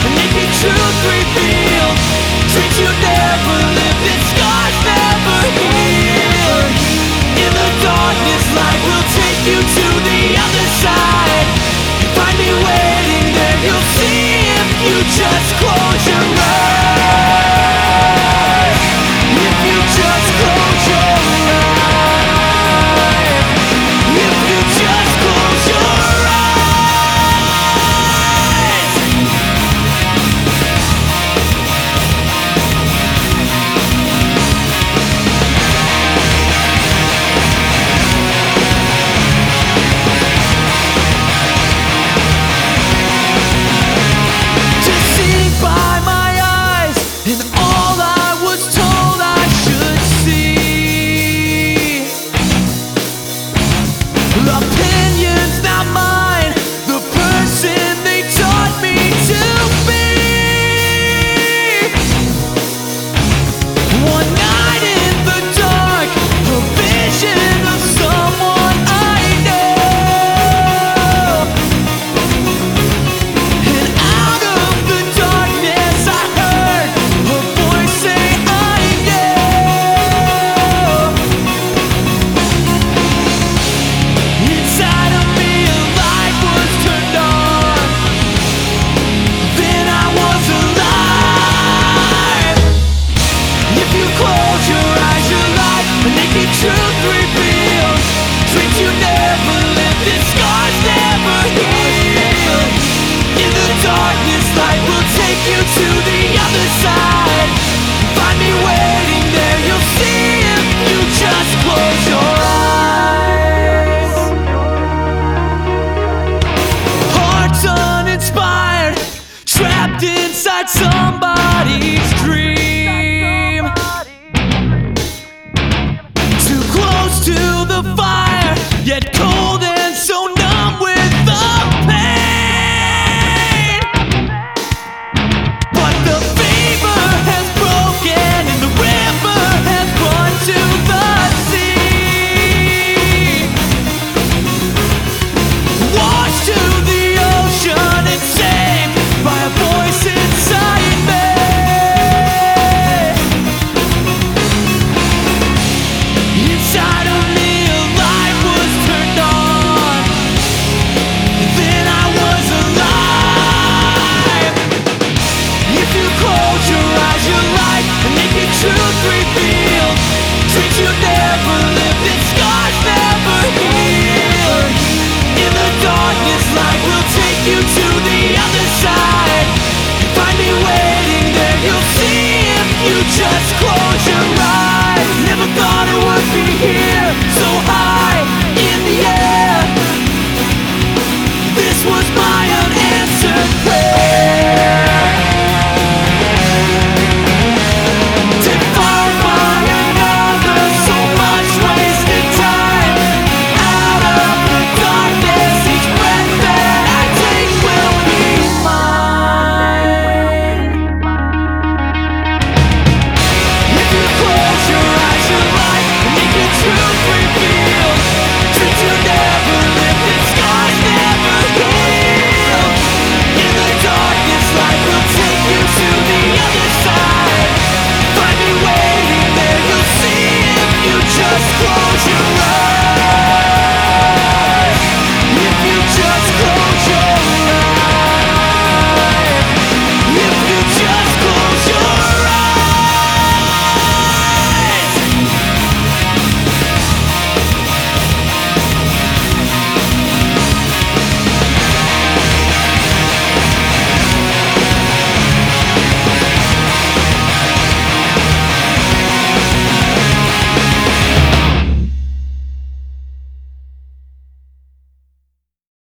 naked truth revealed. Dreams you never lived and scars never healed. In the darkness, light will take you to the other side. You find me waiting there, you'll see if you just close your eyes. If you just close your eyes. If you just close your eyes. Deceived by my eyes and all I was told I should see. Opinions not mine, the person they taught me to be. One night in the dark, a vision of someone I know. And out of the darkness I heard a voice say I know. Inside of me a light was turned on. Then I was alive. If you close your eyes, your life, the naked truth revealed. Dreams you never lived and scars never healed. In the darkness, light will take you to the other side. Find me waiting there, you'll see if you just close your eyes. Hearts uninspired, trapped inside somebody's dream. Too close to the fire, yet cold.